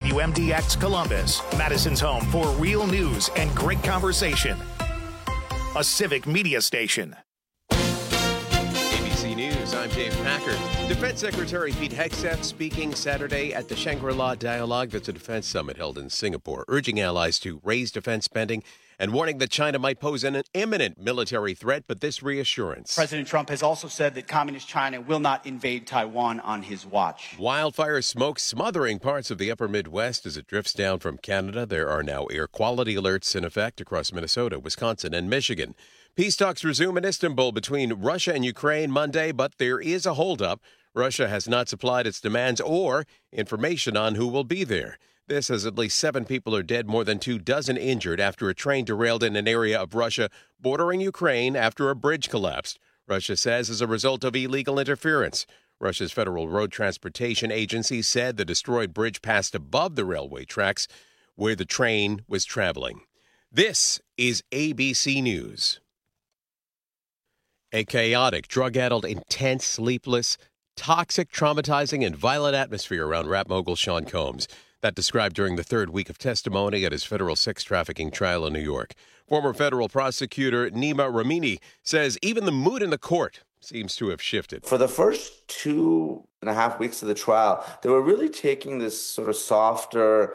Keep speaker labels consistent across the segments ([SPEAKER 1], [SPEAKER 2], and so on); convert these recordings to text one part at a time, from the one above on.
[SPEAKER 1] WMDX Columbus, Madison's home for real news and great conversation. A civic media station.
[SPEAKER 2] ABC News, I'm Dave Packer. Defense Secretary Pete Hegseth speaking Saturday at the Shangri-La Dialogue. That's a defense summit held in Singapore, urging allies to raise defense spending and warning that China might pose an imminent military threat, but this reassurance.
[SPEAKER 3] President Trump has also said that Communist China will not invade Taiwan on his watch.
[SPEAKER 2] Wildfire smoke smothering parts of the upper Midwest as it drifts down from Canada. There are now air quality alerts in effect across Minnesota, Wisconsin, and Michigan. Peace talks resume in Istanbul between Russia and Ukraine Monday, but there is a holdup. Russia has not supplied its demands or information on who will be there. This as at least 7 people are dead, more than 24 injured after a train derailed in an area of Russia bordering Ukraine after a bridge collapsed. Russia says as a result of illegal interference. Russia's Federal Road Transportation Agency said the destroyed bridge passed above the railway tracks where the train was traveling. This is ABC News. A chaotic, drug-addled, intense, sleepless, toxic, traumatizing, and violent atmosphere around rap mogul Sean Combs. That described during the third week of testimony at his federal sex trafficking trial in New York. Former federal prosecutor Nima Ramini says even the mood in the court seems to have shifted.
[SPEAKER 4] For the first 2.5 weeks of the trial, they were really taking this sort of softer,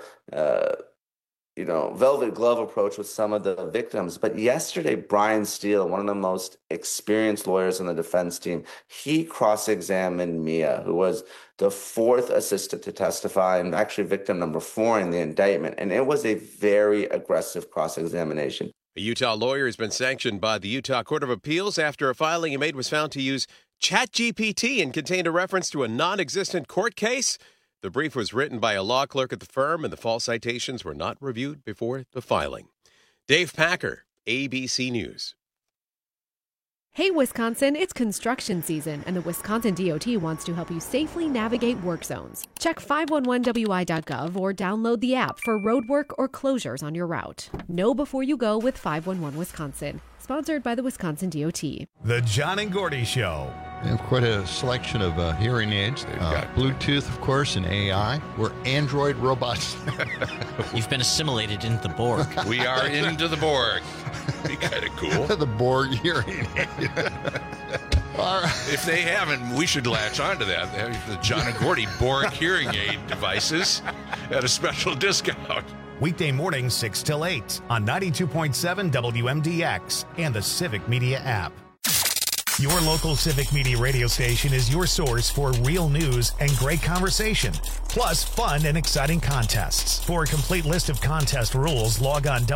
[SPEAKER 4] velvet glove approach with some of the victims. But yesterday, Brian Steele, one of the most experienced lawyers on the defense team, he cross-examined Mia, who was the 4th assistant to testify and actually victim number 4 in the indictment. And it was a very aggressive cross-examination.
[SPEAKER 2] A Utah lawyer has been sanctioned by the Utah Court of Appeals after a filing he made was found to use ChatGPT and contained a reference to a non-existent court case. The brief was written by a law clerk at the firm, and the false citations were not reviewed before the filing. Dave Packer, ABC News.
[SPEAKER 5] Hey, Wisconsin, it's construction season, and the Wisconsin DOT wants to help you safely navigate work zones. Check 511wi.gov or download the app for road work or closures on your route. Know before you go with 511 Wisconsin. Sponsored by the Wisconsin DOT.
[SPEAKER 1] The John and Gordy Show.
[SPEAKER 6] We have quite a selection of hearing aids. Bluetooth, of course, and AI. We're Android robots.
[SPEAKER 7] You've been assimilated into the Borg.
[SPEAKER 8] We are into the Borg. Be kind of cool.
[SPEAKER 6] The Borg hearing aid. All right.
[SPEAKER 8] If they haven't, we should latch onto that. The John and Gordy Borg hearing aid devices at a special discount.
[SPEAKER 1] Weekday mornings 6 till 8 on 92.7 WMDX and the Civic Media app. Your local Civic Media radio station is your source for real news and great conversation, plus fun and exciting contests. For a complete list of contest rules, log on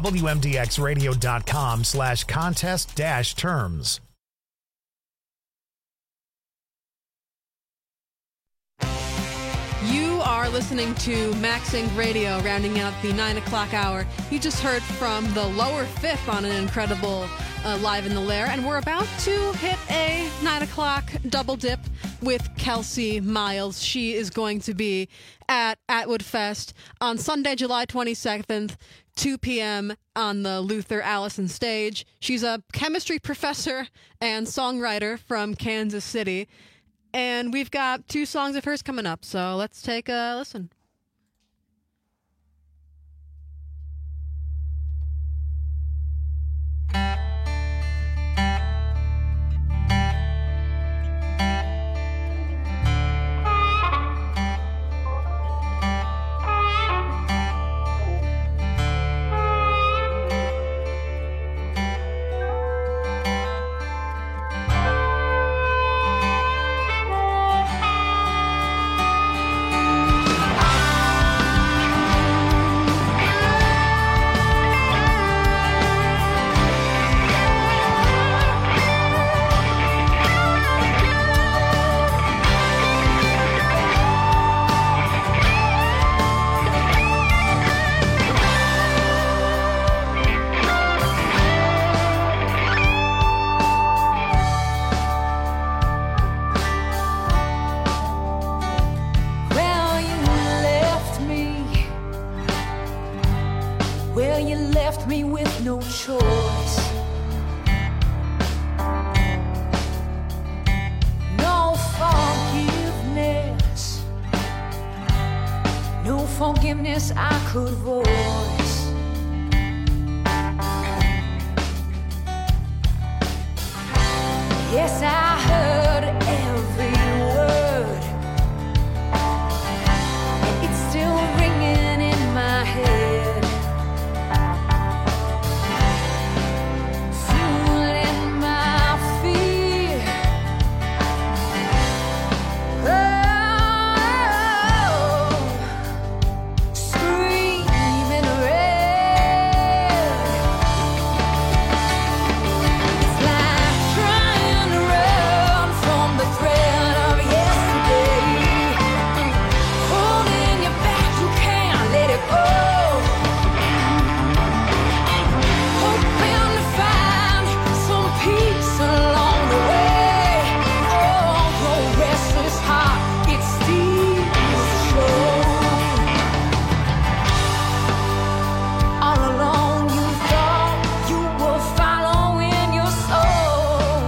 [SPEAKER 1] WMDXradio.com/contest-terms.
[SPEAKER 9] You are listening to Maxing Radio, rounding out the 9 o'clock hour. You just heard from the lower fifth on an incredible Live in the Lair, and we're about to hit a 9 o'clock double dip with Kelsey Miles. She is going to be at Atwood Fest on Sunday, July 22nd, 2 p.m. on the Luther Allison stage. She's a chemistry professor and songwriter from Kansas City. And we've got 2 songs of hers coming up, so let's take a listen.
[SPEAKER 10] Forgiveness, no forgiveness. forgiveness I could voice. Yes, I heard every word, and it's still ringing in my head, fueling my fear. Oh, screaming red. It's like trying to run from the threat of yesterday. Holding you back, you can't let it go. Hoping to find some peace along the way. Oh, your restless heart, it steals the show. All along you thought you were following your soul,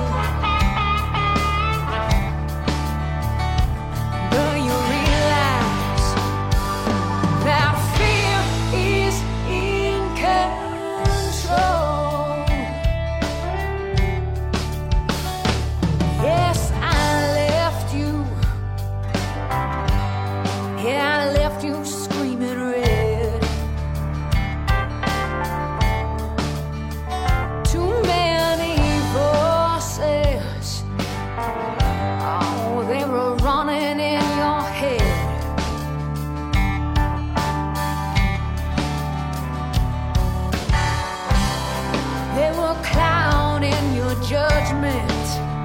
[SPEAKER 10] but you realize that fear is in control. Yes, I left you. Yeah, I left you screaming red. Too many voices. Oh, they were running in your head. They were clouding your judgment.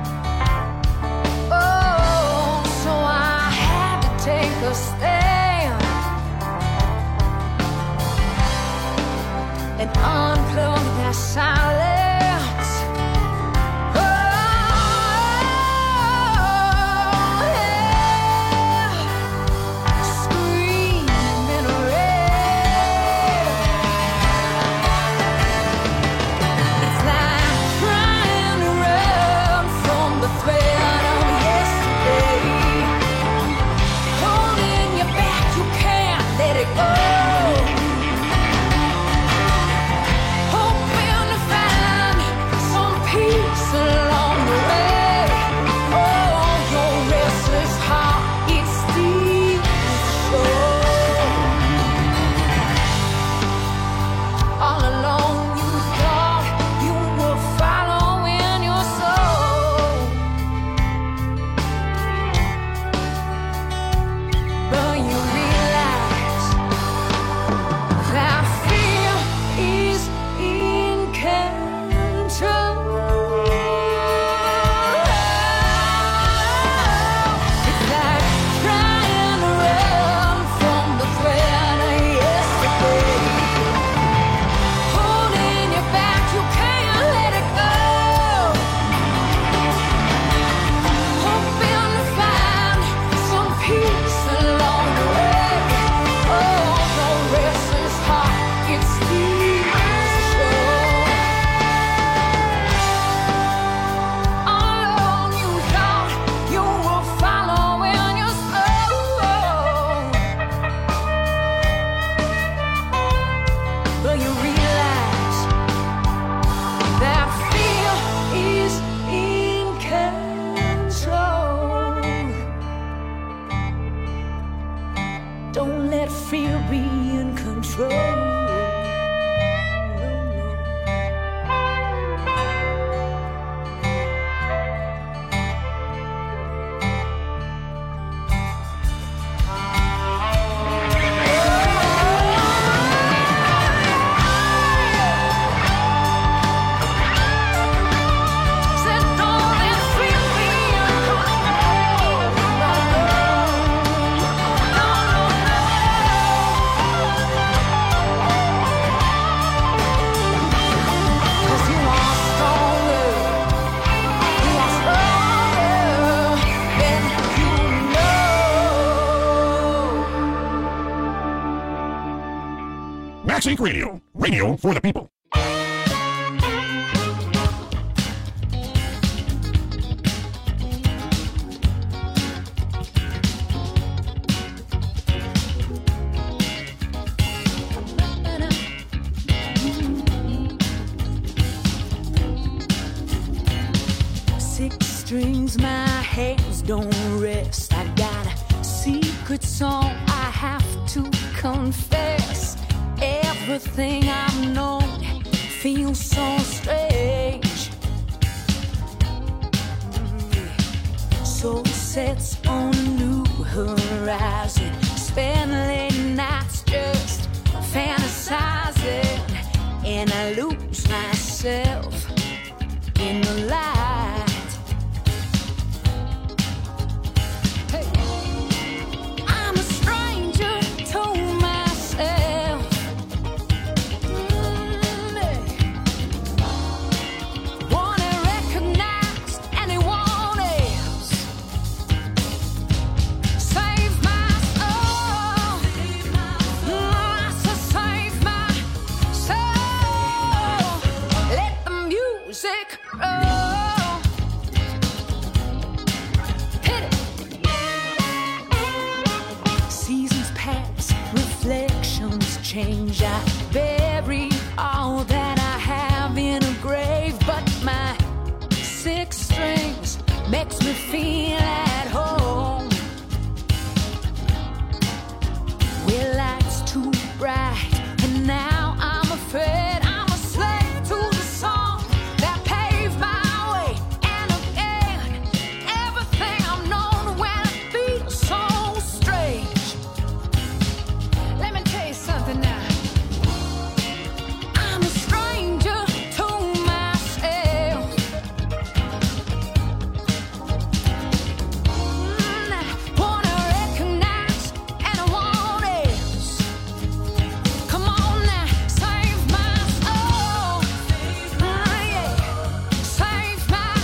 [SPEAKER 10] Oh, so I had to take a stand and unplug that silence. Oh, yeah. Screaming red. It's like trying to run from the threat of yesterday. Holding you back, you can't let it go. Hoping to find some peace along the way. Oh, your restless heart, it steals the show. All along you thought you were following your soul, but you realize that fear is in control. It's like trying to run from the threat of yesterday. Holding you back, you can't let it go. Hoping to find some peace along the way. Oh, your restless heart, it steals the show. All along you thought you were following your soul, but you realize that fear is in control. Don't let fear be in control. Said don't let fear be in control. No, no, no, no. 'Cause you are stronger. You are stronger than you know.
[SPEAKER 11] Max Inc. Radio. Radio for the people.
[SPEAKER 10] things my hands don't rest. I got a secret song I have to confess. Everything I've known feels so strange. Soul sets on a new horizon. Spend late nights just fantasizing, and I lose myself in the light. Hey. I'm a stranger to myself. Wanna recognize anyone else. Save my soul. I said save my soul. Let the music roll. Hit it. Seasons pass, reflections change. I bury all that I have in a grave, but my six strings makes me feel at home. Well, light's too bright, and now I'm afraid I'm a slave to the song that paved my way. And again, everything I've known when I feel so strange. Let me tell you something now. I'm a stranger to myself. I wanna recognize anyone else. Come on now, save my soul. Yeah. Save my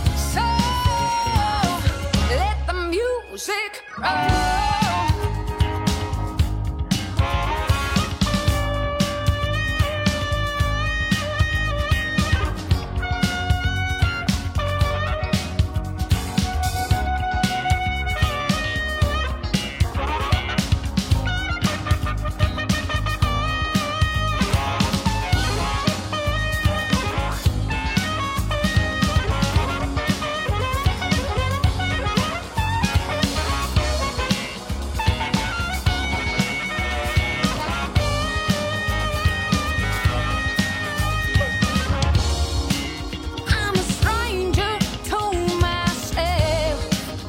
[SPEAKER 10] soul. Let the music roll. I'm a stranger to myself.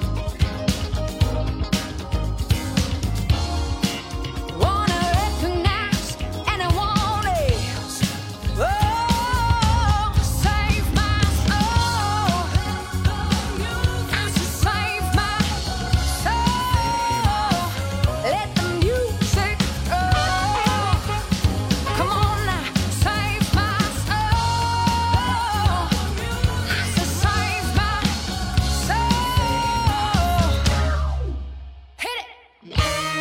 [SPEAKER 10] Wanna recognize anyone else. Oh, save my soul. I said save my soul. Let the music roll. Come on now, save my soul. I said save my soul. Hit it.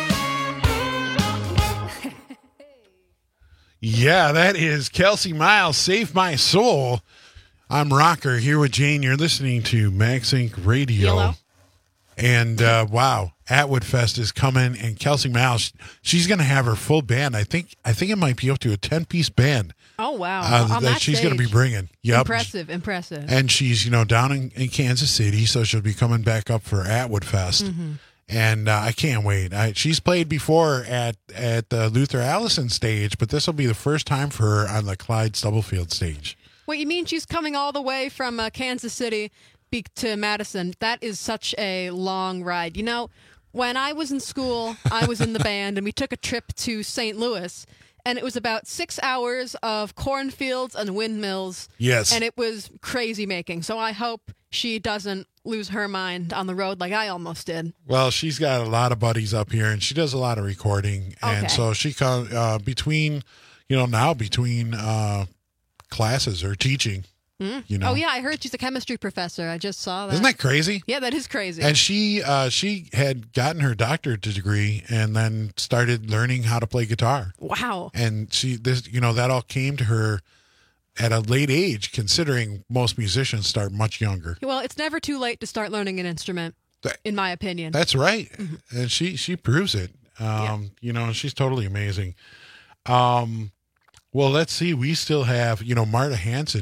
[SPEAKER 12] Yeah, that is Kelsey Miles, Save My Soul. I'm Rocker here with Jane. You're listening to Max Inc. Radio.
[SPEAKER 9] Hello.
[SPEAKER 12] And wow, Atwood Fest is coming, and Kelsey Miles, she's going to have her full band. I think it might be up to a 10-piece band
[SPEAKER 9] Oh, wow. On
[SPEAKER 12] that she's going to be
[SPEAKER 9] stage.
[SPEAKER 12] bringing. Yep.
[SPEAKER 9] Impressive.
[SPEAKER 12] And she's, down in Kansas City, so she'll be coming back up for Atwood Fest.
[SPEAKER 9] Mm-hmm.
[SPEAKER 12] And I can't wait. She's played before at the Luther Allison stage, but this will be the first time for her on the Clyde Stubblefield stage.
[SPEAKER 9] Wait, you mean she's coming all the way from Kansas City to Madison? That is such a long ride. When I was in school, I was in the band, and we took a trip to St. Louis, and it was about 6 hours of cornfields and windmills.
[SPEAKER 12] Yes.
[SPEAKER 9] And it was crazy making. So I hope she doesn't lose her mind on the road like I almost did.
[SPEAKER 12] Well, she's got a lot of buddies up here, and she does a lot of recording. And so she comes between classes or teaching.
[SPEAKER 9] Oh, yeah, I heard she's a chemistry professor. I just saw that.
[SPEAKER 12] Isn't that crazy?
[SPEAKER 9] Yeah, that is crazy.
[SPEAKER 12] And she had gotten her doctorate degree and then started learning how to play guitar.
[SPEAKER 9] Wow.
[SPEAKER 12] And that all came to her at a late age, considering most musicians start much younger.
[SPEAKER 9] Well, it's never too late to start learning an instrument, in my opinion.
[SPEAKER 12] That's right. Mm-hmm. And she proves it. She's totally amazing. Well, let's see. We still have, Marta Hanson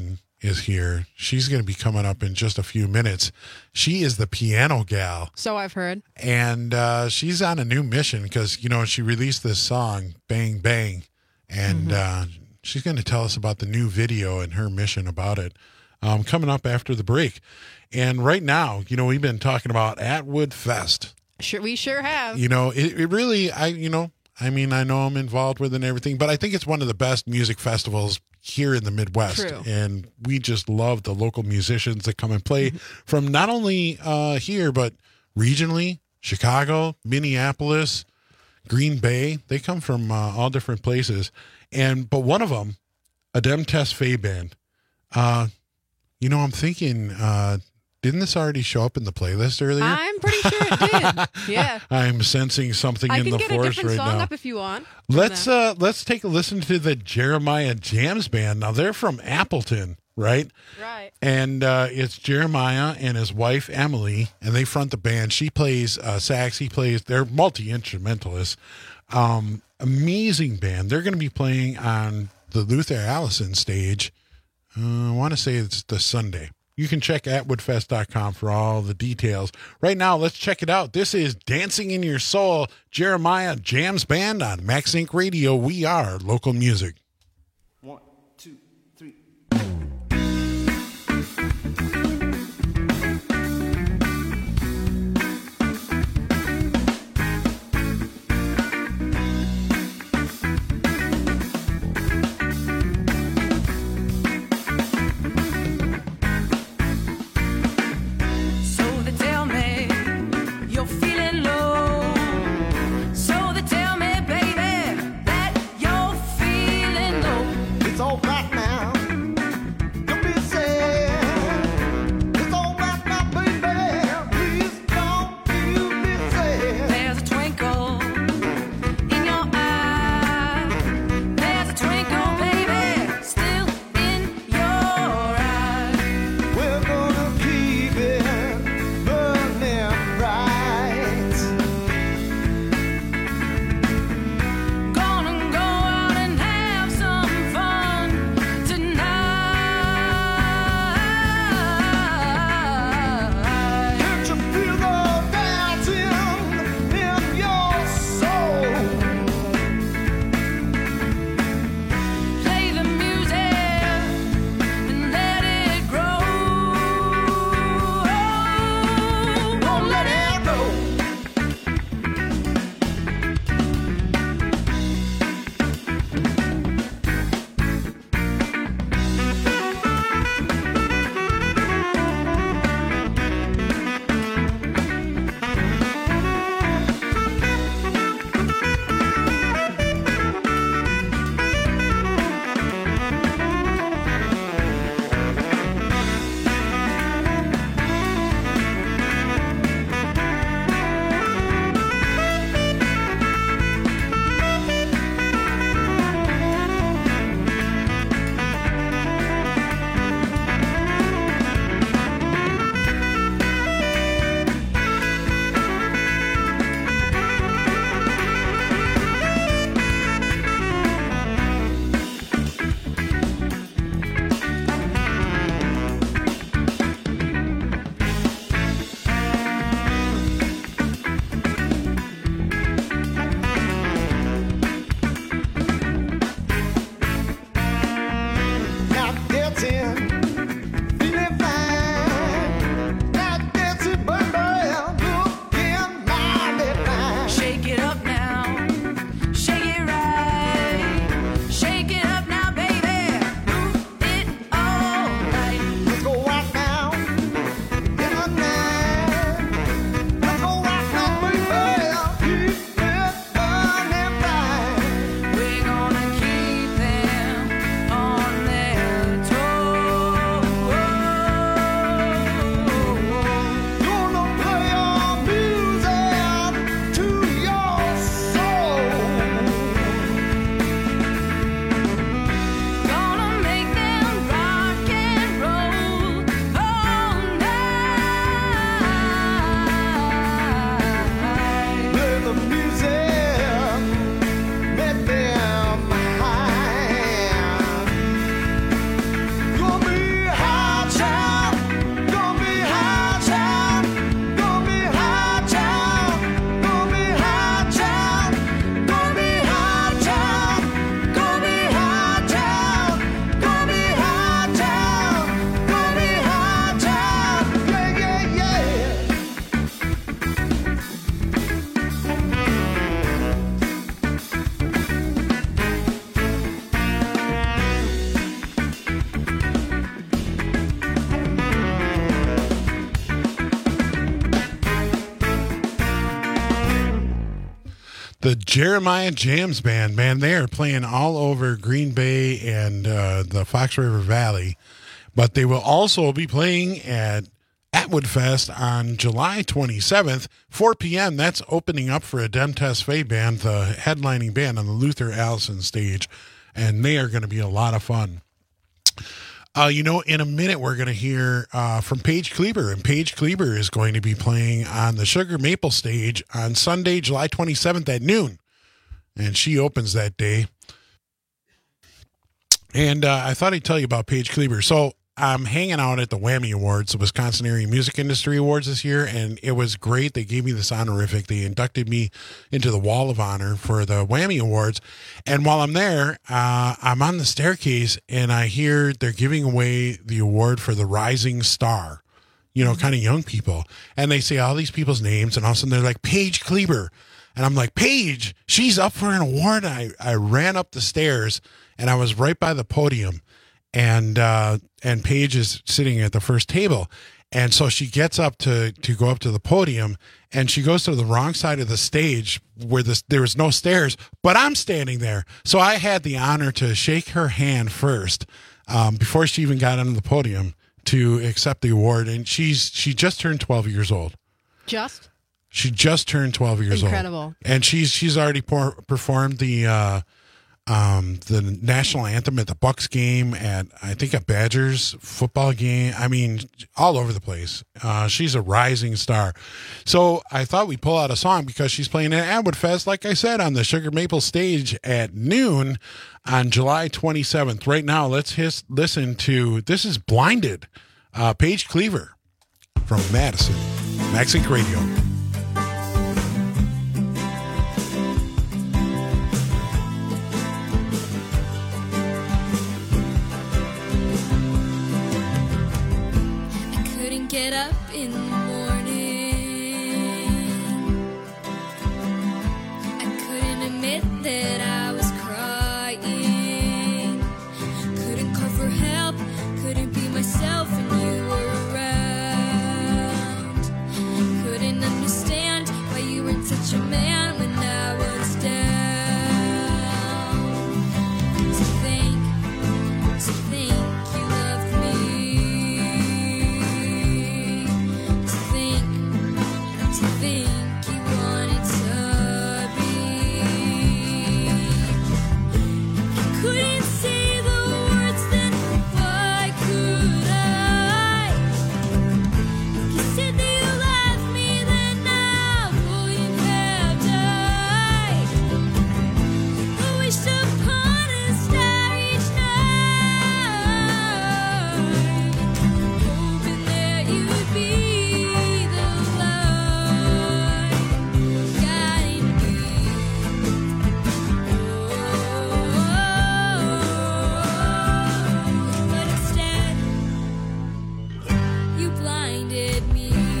[SPEAKER 12] is here. She's going to be coming up in just a few minutes. She is the piano gal.
[SPEAKER 9] So I've heard.
[SPEAKER 12] And she's on a new mission because, you know, she released this song, Bang Bang. And she's going to tell us about the new video and her mission about it coming up after the break. And right now, you know, we've been talking about Atwood Fest.
[SPEAKER 9] We sure have.
[SPEAKER 12] You know, it really, I know I'm involved with it and everything, but I think it's one of the best music festivals here in the Midwest.
[SPEAKER 9] True.
[SPEAKER 12] And we just love the local musicians that come and play from not only here, but regionally, Chicago, Minneapolis, Green Bay. They come from all different places. But one of them, Adem Test Fay Band. You know, I'm thinking, didn't this already show up in the playlist earlier?
[SPEAKER 9] I'm pretty sure it did. Yeah.
[SPEAKER 12] I'm sensing something in the force right now.
[SPEAKER 9] I can get a different song up if you want.
[SPEAKER 12] Let's take a listen to the Jeremiah Jams Band. Now they're from Appleton, right?
[SPEAKER 9] Right.
[SPEAKER 12] And it's Jeremiah and his wife Emily, and they front the band. She plays sax. They're multi-instrumentalists. Amazing band. They're going to be playing on the Luther Allison stage. I want to say it's the Sunday. You can check atwoodfest.com for all the details. Right now, let's check it out. This is Dancing in Your Soul, Jeremiah Jams Band on Max Inc. Radio. We are local music.
[SPEAKER 3] 1, 2, 3.
[SPEAKER 10] Feeling
[SPEAKER 12] The Jeremiah Jams Band, man, they are playing all over Green Bay and the Fox River Valley, but they will also be playing at Atwood Fest on July 27th, 4 p.m. That's opening up for a Dem Test Fay band, the headlining band on the Luther Allison stage, and they are going to be a lot of fun. In a minute, we're going to hear from Paige Kleber, and Paige Kleber is going to be playing on the Sugar Maple stage on Sunday, July 27th at noon, and she opens that day. And I thought I'd tell you about Paige Kleber. So I'm hanging out at the Whammy Awards, the Wisconsin Area Music Industry Awards this year, and it was great. They gave me this honorific. They inducted me into the Wall of Honor for the Whammy Awards. And while I'm there, I'm on the staircase, and I hear they're giving away the award for the Rising Star, kind of young people. And they say all these people's names, and all of a sudden they're like, Paige Kleber. And I'm like, Paige, she's up for an award. I ran up the stairs, and I was right by the podium. And Paige is sitting at the first table. And so she gets up to go up to the podium, and she goes to the wrong side of the stage where there was no stairs, but I'm standing there. So I had the honor to shake her hand first before she even got onto the podium to accept the award. And she just turned 12 years old. She just turned 12 years old.
[SPEAKER 9] Incredible.
[SPEAKER 12] And she's already performed the national anthem at the Bucks game, at I think a Badgers football game. I mean, all over the place. She's a rising star. So I thought we'd pull out a song because she's playing at Atwood Fest, like I said, on the Sugar Maple stage at noon on July 27th. Right now, let's listen to, this is Blinded, Paige Kleber from Madison, MaxLink Radio.
[SPEAKER 10] Get up in the morning. I couldn't admit that I was crying. Couldn't call for help. Couldn't be myself when you were around. Couldn't understand why you weren't such a man when I was down. To think you loved me. To think you wanted to be. You couldn't say the words, then why could I? You said that you loved me, then I wouldn't have died. I wished upon a star each night, hoping that you'd be the light guiding me. But instead, you blinded me.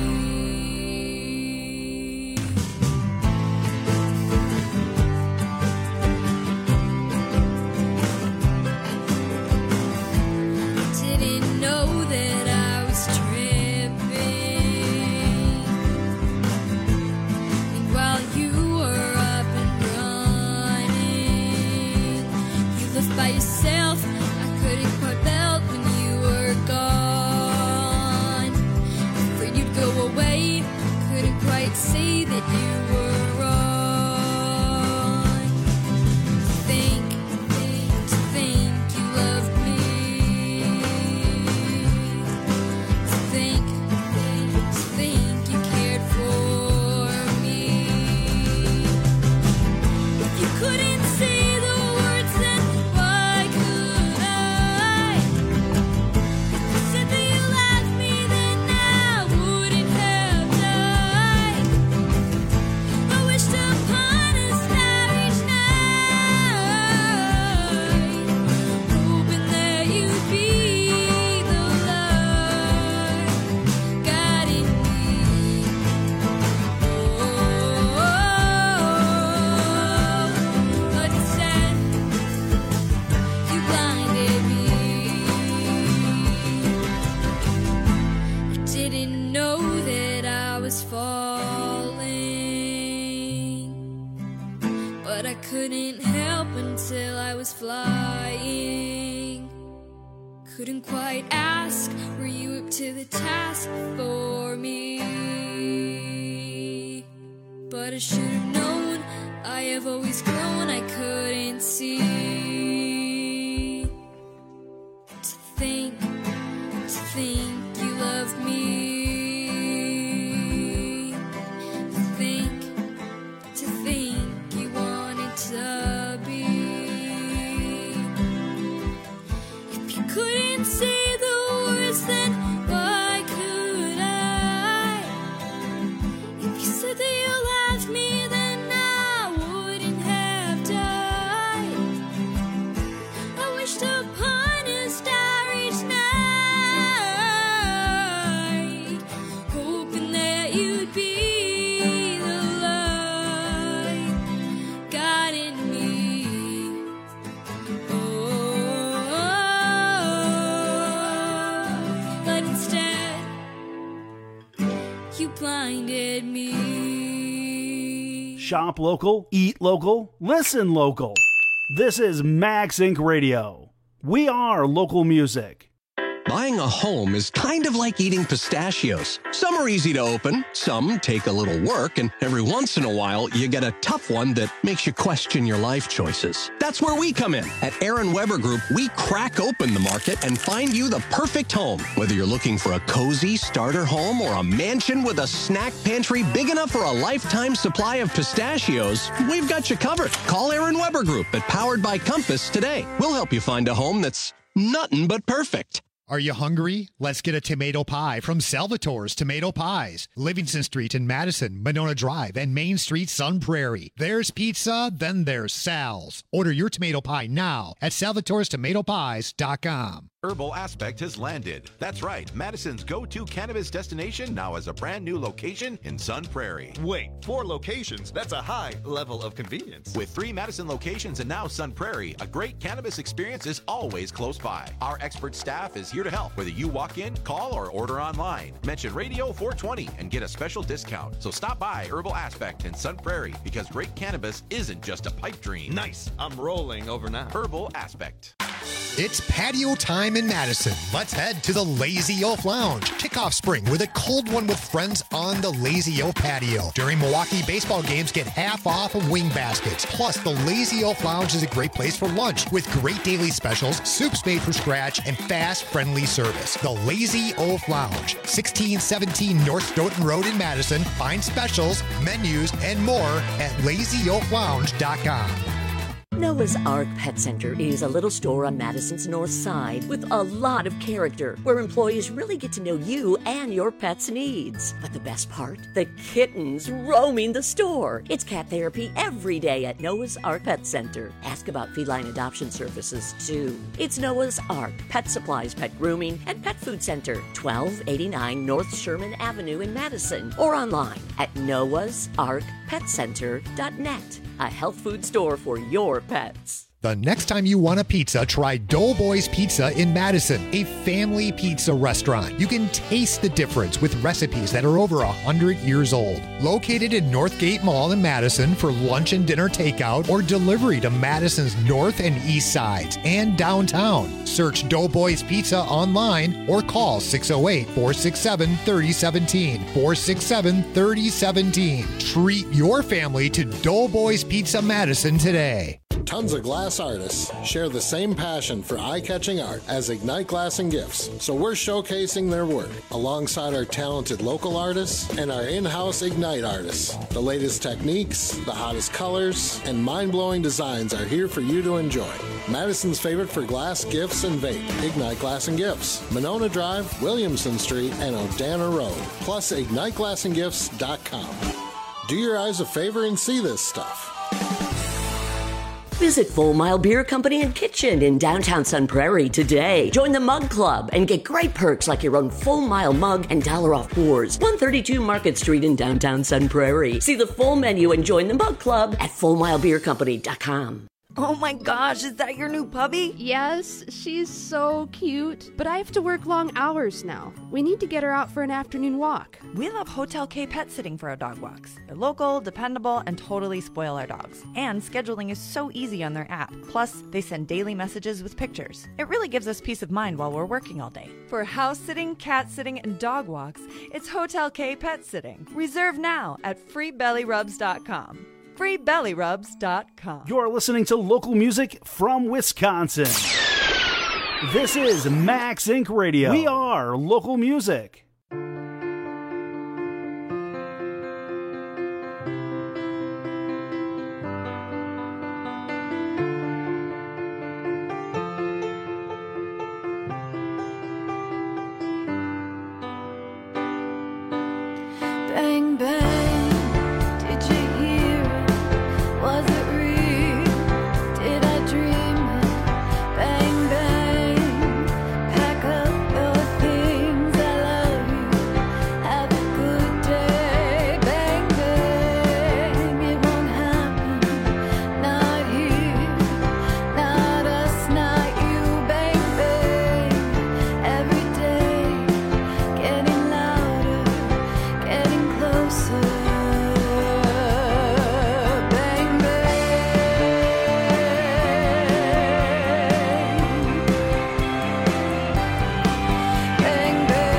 [SPEAKER 10] Didn't know that I was tripping. And while you were up and running, you left by yourself. I couldn't quite melt when you were gone. Afraid you'd go away. Couldn't quite see that you were wrong. To think you loved me. To think you cared for me. If you couldn't say the words, then why could I? If you said that you loved me, then I wouldn't have died. was flying. Couldn't quite ask, were you up to the task for me? But I should have known, I have always grown, I couldn't see. To think you love me. To think you wanted to be. If you couldn't say the words, then why could I? If you said that you loved me, then I wouldn't have died. I wished upon a starry night, hoping that you'd be the light guiding me. But instead, you blinded me.
[SPEAKER 13] Shop local, eat local, listen local. This is Max Inc. Radio. We are local music.
[SPEAKER 14] Buying a home is kind of like eating pistachios. Some are easy to open, some take a little work, and every once in a while, you get a tough one that makes you question your life choices. That's where we come in. At Aaron Weber Group, we crack open the market and find you the perfect home. Whether you're looking for a cozy starter home or a mansion with a snack pantry big enough for a lifetime supply of pistachios, we've got you covered. Call Aaron Weber Group at Powered by Compass today. We'll help you find a home that's nothing but perfect.
[SPEAKER 15] Are you hungry? Let's get a tomato pie from Salvatore's Tomato Pies. Livingston Street in Madison, Monona Drive, and Main Street, Sun Prairie. There's pizza, then there's Sal's. Order your tomato pie now at salvatorestomatopies.com.
[SPEAKER 16] Herbal Aspect has landed. That's right, Madison's go-to cannabis destination now has a brand new location in Sun Prairie.
[SPEAKER 17] Wait, 4 locations? That's a high level of convenience.
[SPEAKER 16] With 3 Madison locations and now Sun Prairie, a great cannabis experience is always close by. Our expert staff is here to help, whether you walk in, call, or order online. Mention Radio 420 and get a special discount. So stop by Herbal Aspect in Sun Prairie, because great cannabis isn't just a pipe dream.
[SPEAKER 17] Nice. I'm rolling over now.
[SPEAKER 16] Herbal Aspect.
[SPEAKER 15] It's patio time in Madison. Let's head to the Lazy Oaf Lounge. Kick off spring with a cold one with friends on the Lazy Oaf patio. During Milwaukee baseball games, get half off of wing baskets. Plus, the Lazy Oaf Lounge is a great place for lunch with great daily specials, soups made from scratch, and fast, friendly service. The Lazy Oaf Lounge, 1617 North Stoughton Road in Madison. Find specials, menus, and more at lazyoaflounge.com.
[SPEAKER 18] Noah's Ark Pet Center is a little store on Madison's north side with a lot of character, where employees really get to know you and your pet's needs. But the best part? The kittens roaming the store. It's cat therapy every day at Noah's Ark Pet Center. Ask about feline adoption services, too. It's Noah's Ark, pet supplies, pet grooming, and pet food center, 1289 North Sherman Avenue in Madison, or online at noahsarkpetcenter.net. A health food store for your pets.
[SPEAKER 15] The next time you want a pizza, try Doughboys Pizza in Madison, a family pizza restaurant. You can taste the difference with recipes that are over 100 years old. Located in Northgate Mall in Madison for lunch and dinner takeout or delivery to Madison's north and east sides and downtown. Search Doughboys Pizza online or call 608-467-3017. 467-3017. Treat your family to Doughboys Pizza Madison today.
[SPEAKER 19] Tons of glass artists share the same passion for eye-catching art as Ignite Glass and Gifts, so we're showcasing their work alongside our talented local artists and our in-house Ignite artists. The latest techniques, the hottest colors, and mind-blowing designs are here for you to enjoy. Madison's favorite for glass, gifts, and vape, Ignite Glass and Gifts, Monona Drive, Williamson Street, and O'Dana Road, plus IgniteGlassandGifts.com. Do your eyes a favor and see this stuff.
[SPEAKER 18] Visit Full Mile Beer Company and Kitchen in downtown Sun Prairie today. Join the Mug Club and get great perks like your own Full Mile mug and $1 off pours. 132 Market Street in downtown Sun Prairie. See the full menu and join the Mug Club at FullMileBeerCompany.com.
[SPEAKER 20] Oh my gosh, is that your new puppy?
[SPEAKER 21] Yes, she's so cute. But I have to work long hours now. We need to get her out for an afternoon walk.
[SPEAKER 20] We love Hotel K Pet Sitting for our dog walks. They're local, dependable, and totally spoil our dogs. And scheduling is so easy on their app. Plus, they send daily messages with pictures. It really gives us peace of mind while we're working all day. For house sitting, cat sitting, and dog walks, it's Hotel K Pet Sitting. Reserve now at freebellyrubs.com. freebellyrubs.com.
[SPEAKER 13] You're listening to local music from Wisconsin. This is Max Inc. Radio. We are local music.
[SPEAKER 10] Bang, bang, did you hear it? Was it real? Did I dream it? Bang, bang, pack up your things, I love you, have a good day. Bang, bang, it won't happen, not here, not us, not you. Bang, bang, every day, getting louder, getting closer. Bang, bang. Bang,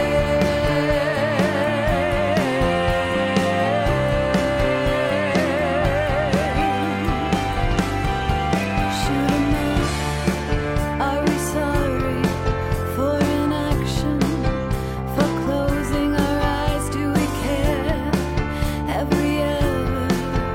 [SPEAKER 10] bang. Shoot 'em up. Are we sorry for inaction? For closing our eyes, do we care? Have we ever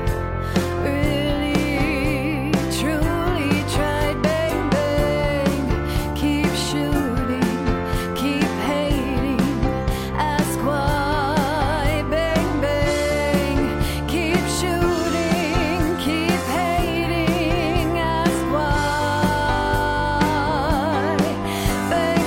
[SPEAKER 10] really, truly tried? Bang, bang, keep shooting, keep hating, ask why. Bang, bang, keep shooting, keep hating, ask why. Bang,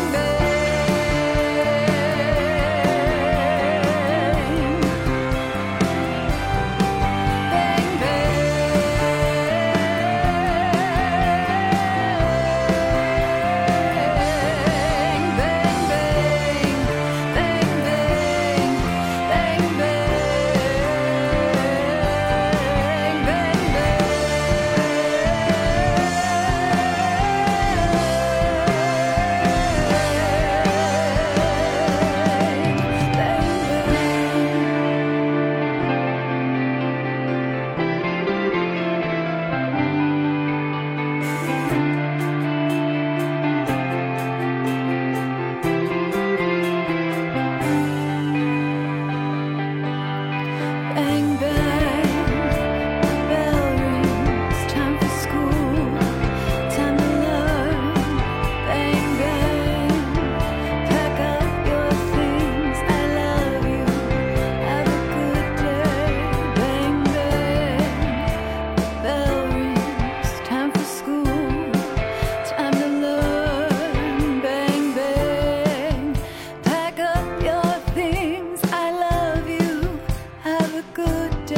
[SPEAKER 10] bang, bang, bell rings, time for school, time to learn. Bang, bang, pack up your things, I love you, have a good day. Bang, bang, bell rings, time for school, time to learn. Bang, bang, pack up your things, I love you, have a good day.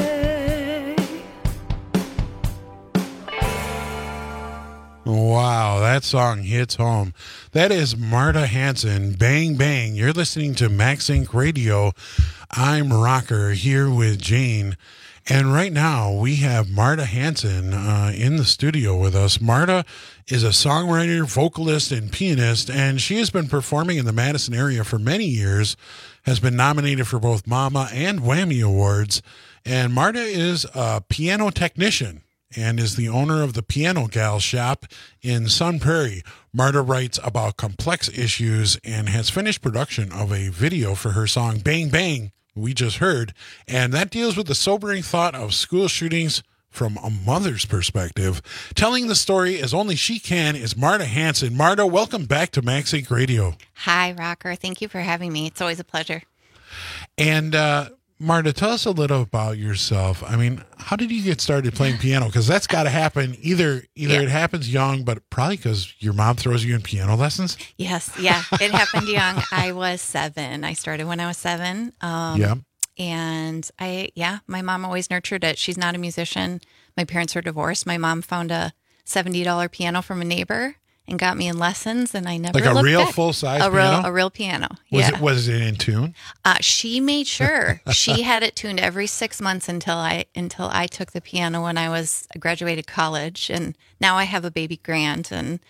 [SPEAKER 12] Wow, that song hits home. That is Marta Hanson, Bang Bang. You're listening to Max Inc. Radio. I'm Rocker here with Jane. And right now we have Marta Hanson in the studio with us. Marta is a songwriter, vocalist, and pianist, and she has been performing in the Madison area for many years, has been nominated for both MAMA and Whammy Awards. And Marta is a piano technician and is the owner of the Piano Gal shop in Sun Prairie. Marta writes about complex issues and has finished production of a video for her song Bang Bang, we just heard, and that deals with the sobering thought of school shootings from a mother's perspective. Telling the story as only she can is Marta Hanson. Marta, welcome back to Max Inc. Radio.
[SPEAKER 22] Hi, Rocker. Thank you for having me. It's always a pleasure.
[SPEAKER 12] And Marta, tell us a little about yourself. I mean, how did you get started playing piano? Because that's got to happen. Either it happens young, but probably because your mom throws you in piano lessons.
[SPEAKER 22] Yes, yeah, it happened young. I was 7. I started when I was 7. And my mom always nurtured it. She's not a musician. My parents are divorced. My mom found a $70 piano from a neighbor and got me in lessons, and I never
[SPEAKER 12] like a
[SPEAKER 22] looked
[SPEAKER 12] real
[SPEAKER 22] back.
[SPEAKER 12] full-size
[SPEAKER 22] a
[SPEAKER 12] piano?
[SPEAKER 22] real piano.
[SPEAKER 12] Was it in tune?
[SPEAKER 22] She made sure. She had it tuned every 6 months until I took the piano when I graduated college, and now I have a baby grand.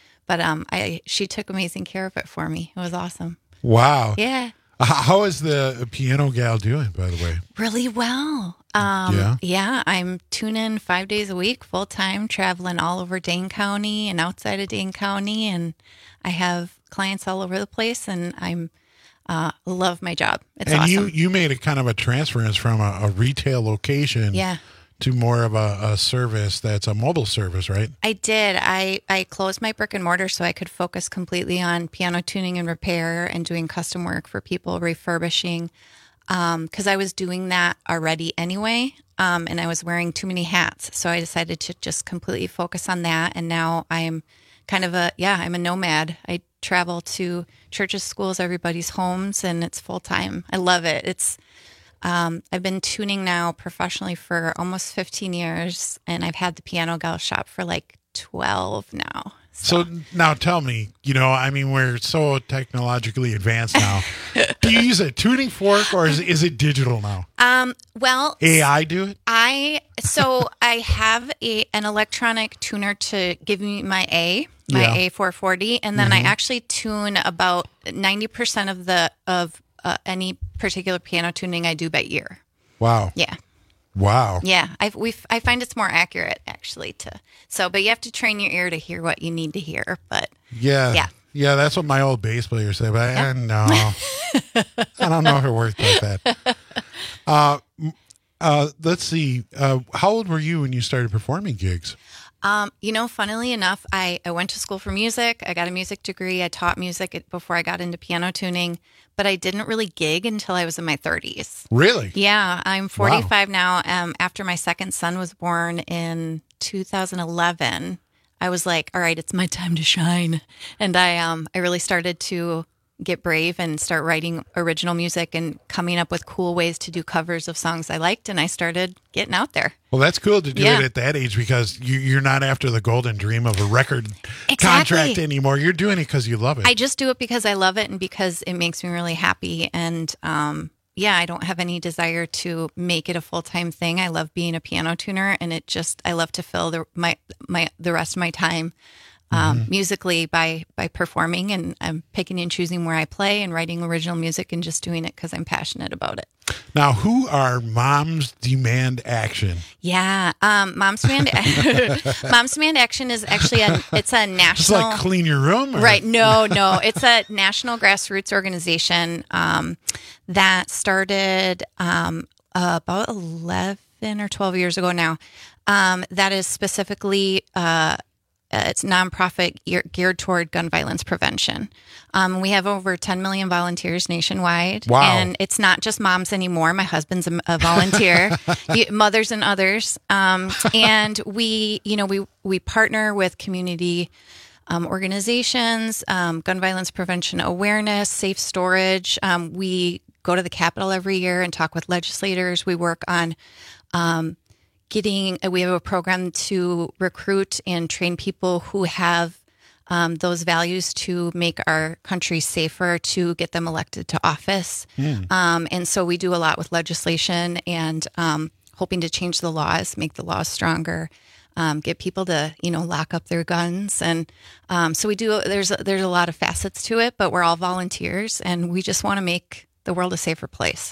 [SPEAKER 22] She took amazing care of it for me. It was awesome.
[SPEAKER 12] Wow.
[SPEAKER 22] Yeah.
[SPEAKER 12] How is the piano gal doing, by the way?
[SPEAKER 22] Really well. Yeah, I'm tuning 5 days a week, full time, traveling all over Dane County and outside of Dane County, and I have clients all over the place, and I'm love my job. It's awesome.
[SPEAKER 12] You made a kind of a transference from a retail location, to more of a service that's a mobile service, right?
[SPEAKER 22] I did. I closed my brick and mortar so I could focus completely on piano tuning and repair and doing custom work for people, refurbishing, because I was doing that already anyway, and I was wearing too many hats. So I decided to just completely focus on that, and now I'm kind of I'm a nomad. I travel to churches, schools, everybody's homes, and it's full time. I love it. I've been tuning now professionally for almost 15 years, and I've had the Piano Gal shop for like 12 now.
[SPEAKER 12] So now tell me, we're so technologically advanced now. Do you use a tuning fork, or is it digital now?
[SPEAKER 22] Well,
[SPEAKER 12] AI do it?
[SPEAKER 22] I have an electronic tuner to give me my A440, and then I actually tune about 90% of any particular piano tuning I do by ear.
[SPEAKER 12] Wow.
[SPEAKER 22] Yeah.
[SPEAKER 12] Wow.
[SPEAKER 22] Yeah. I find it's more accurate actually but you have to train your ear to hear what you need to hear. But
[SPEAKER 12] yeah, that's what my old bass player said. But no, I don't know if it works like that. Let's see. How old were you when you started performing gigs?
[SPEAKER 22] Funnily enough, I went to school for music. I got a music degree. I taught music before I got into piano tuning, but I didn't really gig until I was in my 30s.
[SPEAKER 12] Really?
[SPEAKER 22] Yeah. I'm 45 now. After my second son was born in 2011, I was like, all right, it's my time to shine. And I really started to get brave and start writing original music and coming up with cool ways to do covers of songs I liked, and I started getting out there.
[SPEAKER 12] Well, that's cool to do it at that age, because you're not after the golden dream of a record contract anymore. You're doing it because you love it.
[SPEAKER 22] I just do it because I love it and because it makes me really happy. And I don't have any desire to make it a full-time thing. I love being a piano tuner, and I love to fill the rest of my time musically by performing, and I'm picking and choosing where I play and writing original music and just doing it because I'm passionate about it.
[SPEAKER 12] Now, who are Moms Demand Action?
[SPEAKER 22] Yeah, Moms Demand Action is actually it's a national.
[SPEAKER 12] Just like clean your room, or?
[SPEAKER 22] Right? No, it's a national grassroots organization that started about 11 or 12 years ago now. That is specifically. It's nonprofit geared toward gun violence prevention. We have over 10 million volunteers nationwide.
[SPEAKER 12] Wow.
[SPEAKER 22] And it's not just moms anymore. My husband's a volunteer, mothers and others. And we partner with community organizations, gun violence prevention awareness, safe storage. We go to the Capitol every year and talk with legislators. We work on we have a program to recruit and train people who have those values to make our country safer, to get them elected to office. And so we do a lot with legislation and hoping to change the laws, make the laws stronger, get people to, lock up their guns. And so we do, there's a lot of facets to it, but we're all volunteers and we just want to make the world a safer place.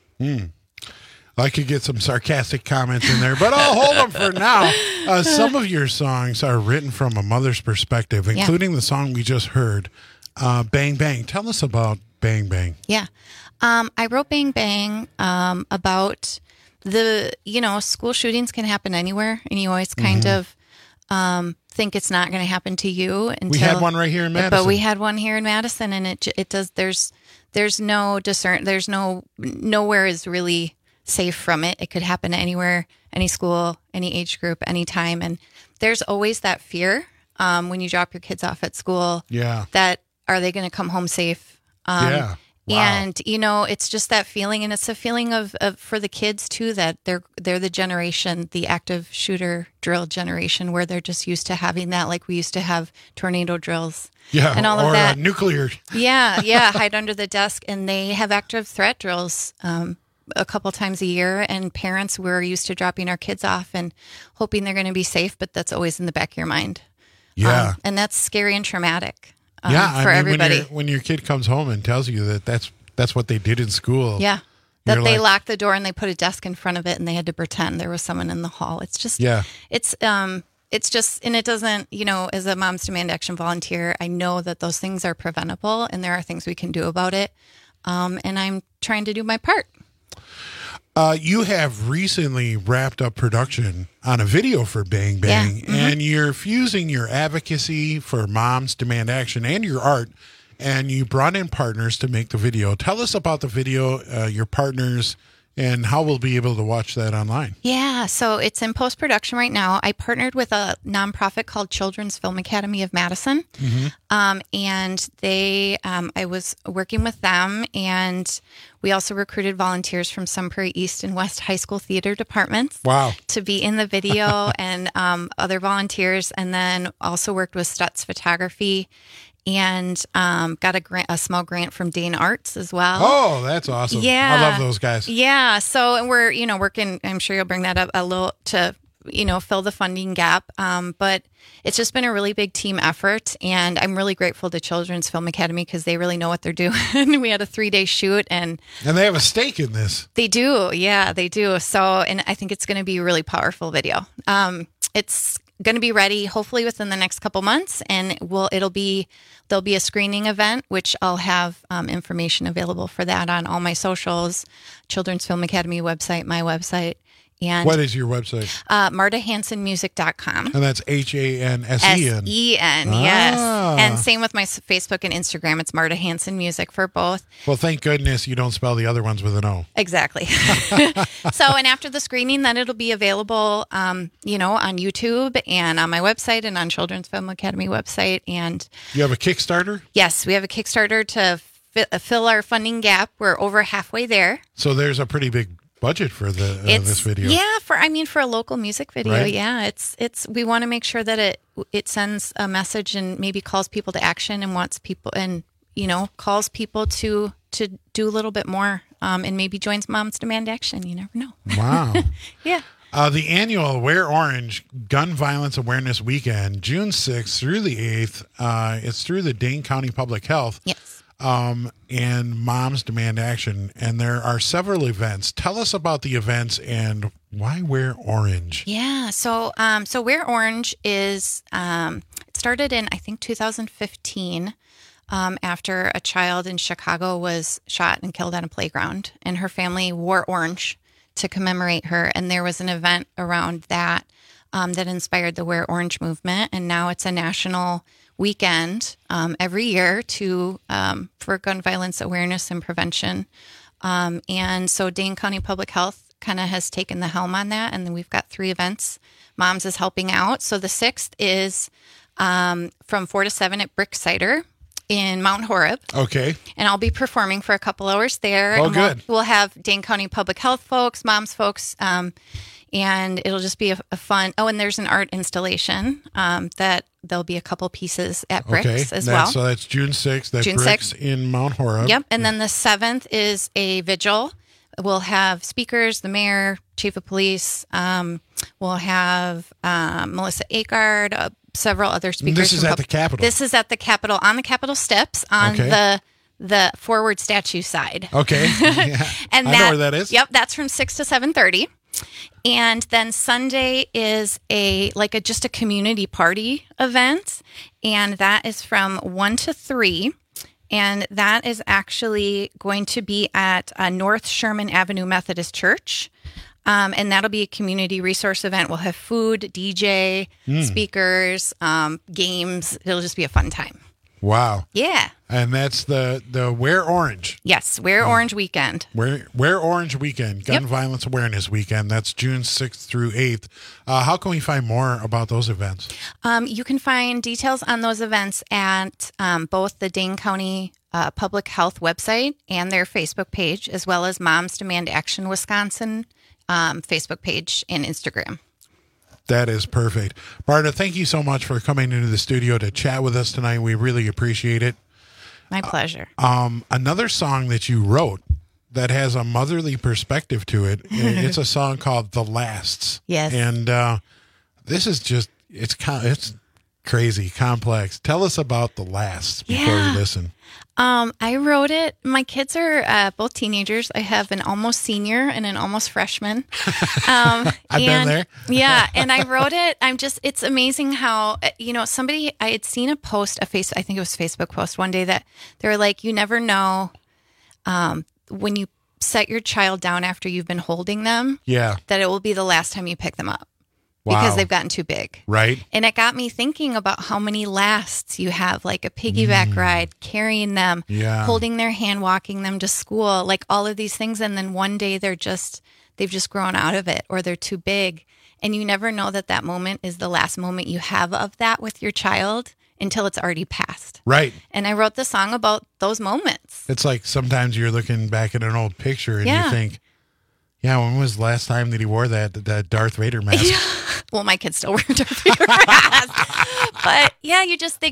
[SPEAKER 12] I could get some sarcastic comments in there, but I'll hold them for now. Some of your songs are written from a mother's perspective, including the song we just heard, Bang Bang. Tell us about Bang Bang.
[SPEAKER 22] Yeah. I wrote Bang Bang about school shootings can happen anywhere, and you always kind of think it's not going to happen to you until
[SPEAKER 12] we had one right here in Madison.
[SPEAKER 22] But we had one here in Madison, and it does. There's no nowhere is really safe from it. It could happen anywhere, any school, any age group, anytime. And there's always that fear when you drop your kids off at school.
[SPEAKER 12] Yeah.
[SPEAKER 22] That are they going to come home safe?
[SPEAKER 12] Wow.
[SPEAKER 22] And, it's just that feeling. And it's a feeling of for the kids, too, that they're the generation, the active shooter drill generation, where they're just used to having that, like we used to have tornado drills.
[SPEAKER 12] Yeah,
[SPEAKER 22] and all
[SPEAKER 12] or
[SPEAKER 22] of that.
[SPEAKER 12] Nuclear.
[SPEAKER 22] Yeah, hide under the desk. And they have active threat drills a couple times a year. And parents, we're used to dropping our kids off and hoping they're going to be safe, but that's always in the back of your mind.
[SPEAKER 12] Yeah.
[SPEAKER 22] And that's scary and traumatic.
[SPEAKER 12] Yeah,
[SPEAKER 22] for everybody.
[SPEAKER 12] When your kid comes home and tells you that that's what they did in school.
[SPEAKER 22] Yeah, that they
[SPEAKER 12] like,
[SPEAKER 22] locked the door and they put a desk in front of it and they had to pretend there was someone in the hall. It's just, it's just, and it doesn't, as a Moms Demand Action volunteer, I know that those things are preventable and there are things we can do about it. And I'm trying to do my part.
[SPEAKER 12] You have recently wrapped up production on a video for Bang Bang, and you're fusing your advocacy for Moms Demand Action and your art, and you brought in partners to make the video. Tell us about the video, your partners, and how we'll be able to watch that online.
[SPEAKER 22] Yeah, so it's in post-production right now. I partnered with a nonprofit called Children's Film Academy of Madison, and I was working with them, and we also recruited volunteers from Sun Prairie East and West High School theater departments.
[SPEAKER 12] Wow.
[SPEAKER 22] To be in the video, and other volunteers, and then also worked with Stutz Photography, and got a small grant from Dane Arts as well.
[SPEAKER 12] Oh, that's awesome.
[SPEAKER 22] Yeah.
[SPEAKER 12] I love those guys.
[SPEAKER 22] Yeah. So, and we're, working, I'm sure you'll bring that up a little to, fill the funding gap. But it's just been a really big team effort. And I'm really grateful to Children's Film Academy because they really know what they're doing. We had a 3-day shoot and
[SPEAKER 12] they have a stake in this.
[SPEAKER 22] They do. Yeah, they do. So, and I think it's going to be a really powerful video. It's going to be ready hopefully within the next couple months, and there'll be a screening event, which I'll have information available for that on all my socials, Children's Film Academy website, my website. And
[SPEAKER 12] what is your website?
[SPEAKER 22] MartaHansenmusic.com.
[SPEAKER 12] And that's HANSEN.
[SPEAKER 22] SEN, yes. And same with my Facebook and Instagram. It's Marta Hansen Music for both.
[SPEAKER 12] Well, thank goodness you don't spell the other ones with an O.
[SPEAKER 22] Exactly. So, and after the screening, then it'll be available, on YouTube and on my website and on Children's Film Academy website. And
[SPEAKER 12] you have a Kickstarter?
[SPEAKER 22] Yes, we have a Kickstarter to fill our funding gap. We're over halfway there.
[SPEAKER 12] So there's a pretty big budget for this video.
[SPEAKER 22] Yeah, for a local music video.
[SPEAKER 12] Right?
[SPEAKER 22] Yeah, it's we want to make sure that it sends a message and maybe calls people to action and wants people and calls people to do a little bit more and maybe joins Moms Demand Action. You never know.
[SPEAKER 12] Wow.
[SPEAKER 22] Yeah.
[SPEAKER 12] The annual Wear Orange Gun Violence Awareness Weekend, June 6th through the 8th. It's through the Dane County Public Health.
[SPEAKER 22] Yes.
[SPEAKER 12] And Moms Demand Action. And there are several events. Tell us about the events and why wear orange.
[SPEAKER 22] Yeah. So Wear Orange is, it started in, I think, 2015, after a child in Chicago was shot and killed on a playground, and her family wore orange to commemorate her. And there was an event around that, that inspired the Wear Orange movement. And now it's a national weekend every year for gun violence awareness and prevention. And so Dane County Public Health kind of has taken the helm on that. And then we've got 3 events. Moms is helping out. So the 6th is from 4 to 7 at Brick Cider in Mount Horeb.
[SPEAKER 12] Okay.
[SPEAKER 22] And I'll be performing for a couple hours there.
[SPEAKER 12] Oh,
[SPEAKER 22] and
[SPEAKER 12] good.
[SPEAKER 22] We'll have Dane County Public Health folks, moms folks, and it'll just be a fun. Oh, and there's an art installation that there'll be a couple pieces at Bricks as well.
[SPEAKER 12] So that's June 6th. That's
[SPEAKER 22] June
[SPEAKER 12] Bricks
[SPEAKER 22] 6th.
[SPEAKER 12] in Mount Horeb.
[SPEAKER 22] Yep. And then the 7th is a vigil. We'll have speakers, the mayor, chief of police. We'll have Melissa Akard, several other speakers.
[SPEAKER 12] This is at the Capitol.
[SPEAKER 22] This is at the Capitol, on the Capitol steps, on the forward statue side.
[SPEAKER 12] Okay. Yeah.
[SPEAKER 22] And
[SPEAKER 12] I know where that is.
[SPEAKER 22] Yep, that's from 6 to 7:30. And then Sunday is just a community party event, and that is from 1 to 3. And that is actually going to be at North Sherman Avenue Methodist Church. And that'll be a community resource event. We'll have food, DJ, speakers, games. It'll just be a fun time.
[SPEAKER 12] Wow.
[SPEAKER 22] Yeah.
[SPEAKER 12] And that's the Wear Orange.
[SPEAKER 22] Yes, Wear Orange Weekend.
[SPEAKER 12] Wear Orange Weekend, Gun Violence Awareness Weekend. That's June 6th through 8th. How can we find more about those events?
[SPEAKER 22] You can find details on those events at both the Dane County public health website and their Facebook page, as well as Moms Demand Action Wisconsin Facebook page and Instagram.
[SPEAKER 12] That is perfect. Marta, thank you so much for coming into the studio to chat with us tonight. We really appreciate it.
[SPEAKER 22] My pleasure.
[SPEAKER 12] Another song that you wrote that has a motherly perspective to it. It's a song called The Lasts.
[SPEAKER 22] Yes.
[SPEAKER 12] And this is just, it's crazy, complex. Tell us about The Lasts before we listen.
[SPEAKER 22] I wrote it. My kids are both teenagers. I have an almost senior and an almost freshman.
[SPEAKER 12] I've been there.
[SPEAKER 22] Yeah. And I wrote it. It's amazing how, I had seen a post, I think it was a Facebook post one day that they were like, you never know when you set your child down after you've been holding them, that it will be the last time you pick them up. Because they've gotten too big.
[SPEAKER 12] Right.
[SPEAKER 22] And it got me thinking about how many lasts you have, like a piggyback ride, carrying them, holding their hand, walking them to school, like all of these things. And then one day they've just grown out of it, or they're too big. And you never know that moment is the last moment you have of that with your child until it's already passed.
[SPEAKER 12] Right.
[SPEAKER 22] And I wrote the song about those moments.
[SPEAKER 12] It's like sometimes you're looking back at an old picture and you think, when was the last time that he wore that Darth Vader mask?
[SPEAKER 22] Yeah. Well, my kids still wear Darth Vader masks. But yeah,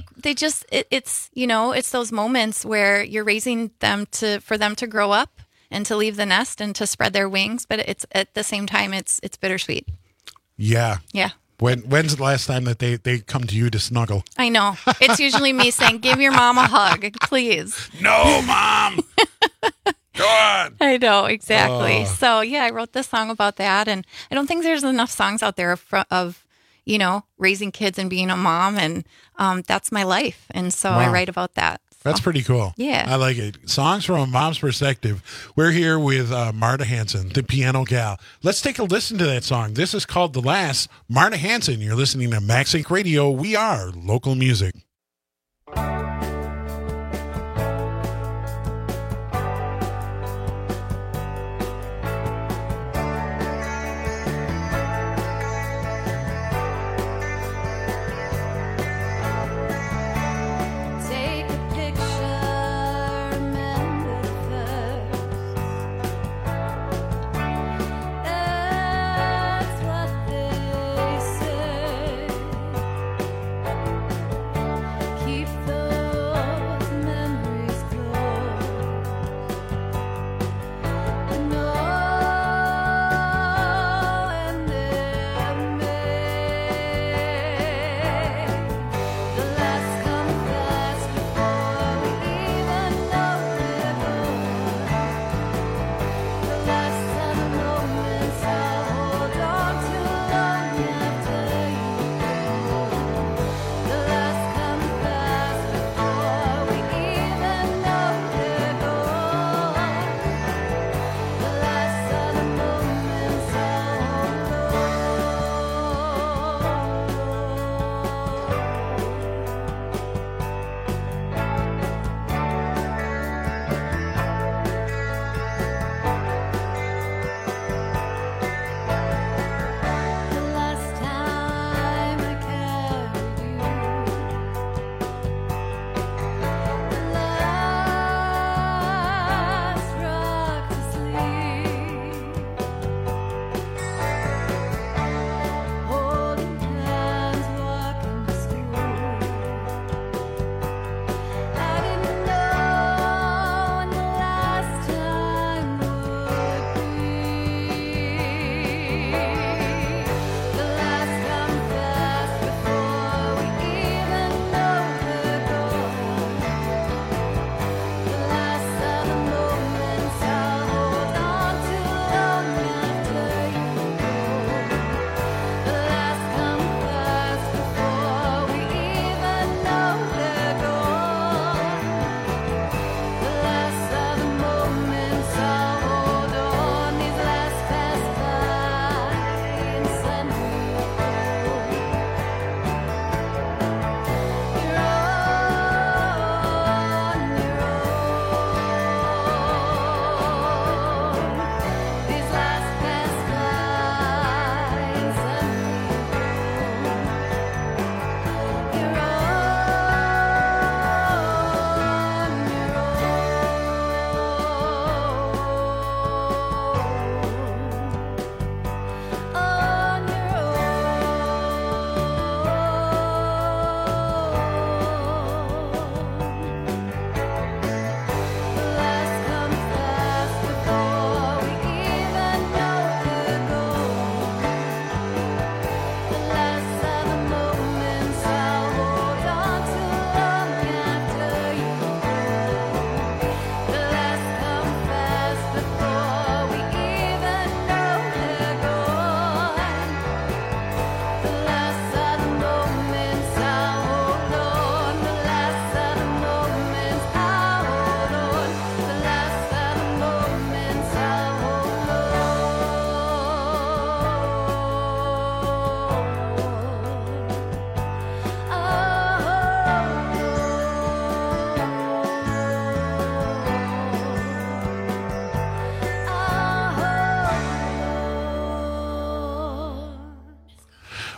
[SPEAKER 22] it's those moments where you're raising them for them to grow up and to leave the nest and to spread their wings. But it's at the same time, it's bittersweet.
[SPEAKER 12] Yeah.
[SPEAKER 22] Yeah.
[SPEAKER 12] When's the last time that they come to you to snuggle?
[SPEAKER 22] I know. It's usually me saying, give your mom a hug, please.
[SPEAKER 12] No, Mom. Go on.
[SPEAKER 22] I know, exactly. So, I wrote this song about that. And I don't think there's enough songs out there of raising kids and being a mom. And that's my life. And so I write about that. So.
[SPEAKER 12] That's pretty cool.
[SPEAKER 22] Yeah.
[SPEAKER 12] I like it. Songs from a mom's perspective. We're here with Marta Hanson, the piano gal. Let's take a listen to that song. This is called The Last. Marta Hanson, you're listening to Max Inc. Radio. We are local music.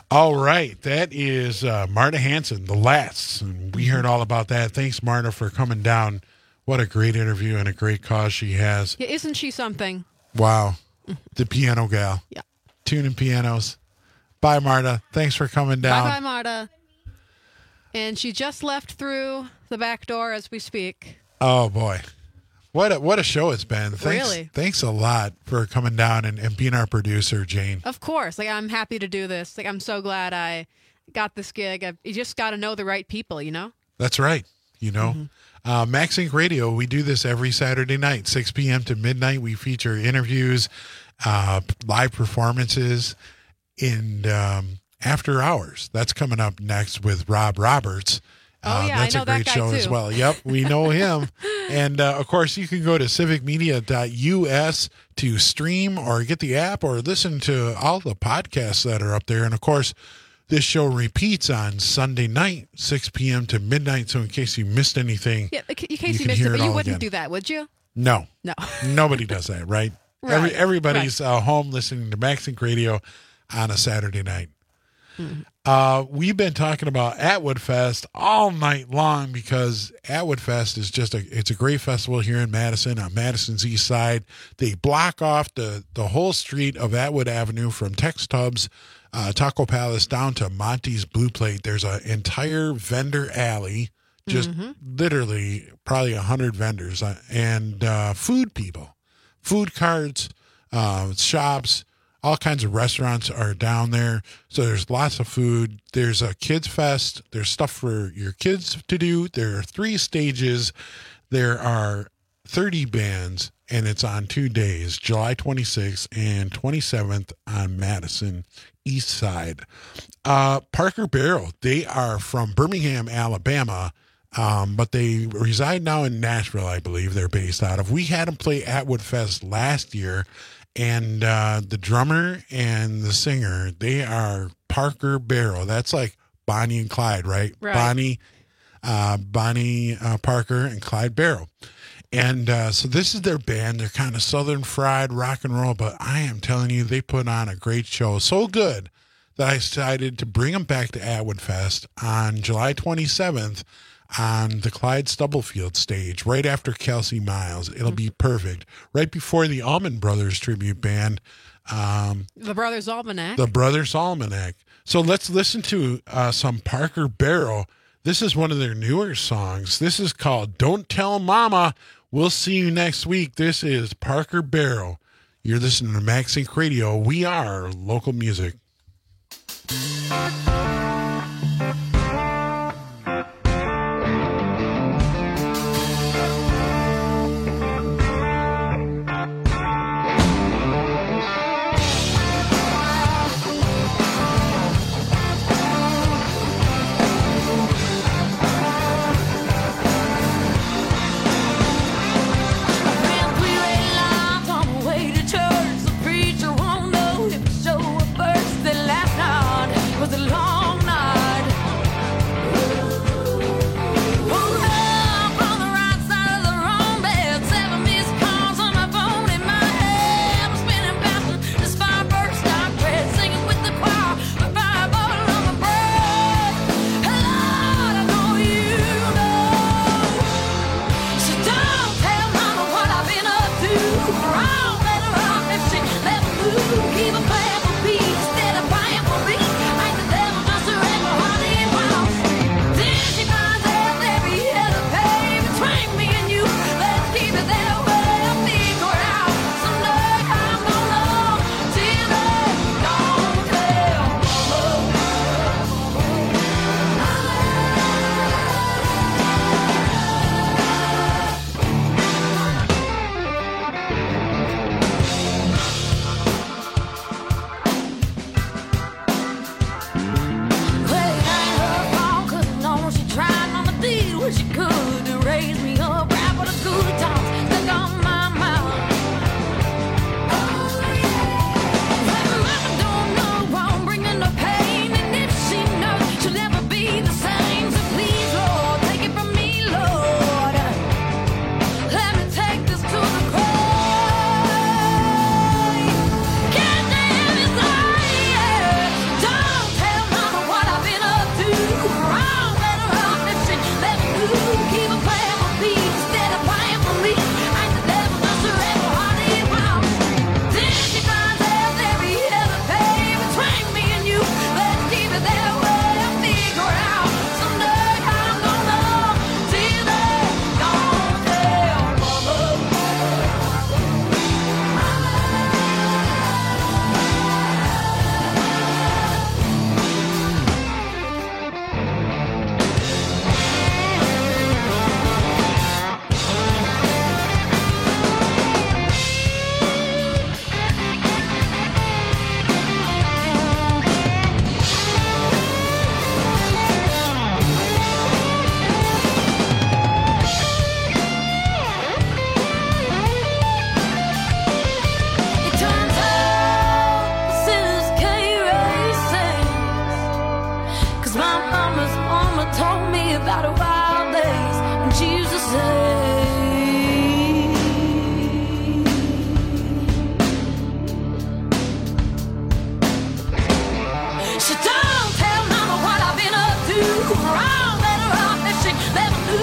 [SPEAKER 12] All right. That is Marta Hanson, The Lats. And we heard all about that. Thanks, Marta, for coming down. What a great interview and a great cause she has.
[SPEAKER 9] Yeah, isn't she something?
[SPEAKER 12] Wow. The piano gal.
[SPEAKER 9] Yeah.
[SPEAKER 12] Tuning pianos. Bye, Marta. Thanks for coming down.
[SPEAKER 9] Bye-bye, Marta. And she just left through the back door as we speak.
[SPEAKER 12] Oh, boy. What a show it's been. Thanks a lot for coming down and being our producer, Jane.
[SPEAKER 9] Of course. I'm happy to do this. I'm so glad I got this gig. You just got to know the right people, you know?
[SPEAKER 12] That's right. You know, Max Inc. Radio, we do this every Saturday night, 6 p.m. to midnight. We feature interviews, live performances, and after hours. That's coming up next with Rob Roberts. That's a great show as well. Yep, we know him. And, of course, you can go to civicmedia.us to stream or get the app or listen to all the podcasts that are up there. And, of course, this show repeats on Sunday night, 6 p.m. to midnight. So in case you missed anything,
[SPEAKER 9] in case you missed it, but you wouldn't do that, would you?
[SPEAKER 12] No.
[SPEAKER 9] No.
[SPEAKER 12] Nobody does that, right?
[SPEAKER 9] Right.
[SPEAKER 12] Everybody's home listening to Max Inc. Radio on a Saturday night. We've been talking about Atwood Fest all night long because Atwood Fest is it's a great festival here in Madison, on Madison's east side. They block off the whole street of Atwood Avenue from Tex Tubbs, Taco Palace down to Monty's Blue Plate. There's an entire vendor alley, just literally probably 100 vendors and food people, food carts, shops. All kinds of restaurants are down there. So there's lots of food. There's a kids fest. There's stuff for your kids to do. There are 3 stages. There are 30 bands, and it's on 2 days, July 26th and 27th on Madison East Side. Parker Barrel, they are from Birmingham, Alabama, but they reside now in Nashville, I believe they're based out of. We had them play Atwood Fest last year. And the drummer and the singer, they are Parker Barrow. That's like Bonnie and Clyde, right? Bonnie Parker and Clyde Barrow. And so this is their band. They're kind of Southern fried rock and roll, but I am telling you, they put on a great show. So good that I decided to bring them back to Atwood Fest on July 27th on the Clyde Stubblefield stage, right after Kelsey Miles. It'll be perfect. Right before the Allman Brothers tribute band.
[SPEAKER 9] The Brothers Almanac.
[SPEAKER 12] The Brothers Almanac. So let's listen to some Parker Barrow. This is one of their newer songs. This is called Don't Tell Mama. We'll see you next week. This is Parker Barrow. You're listening to Max Inc. Radio. We are local music.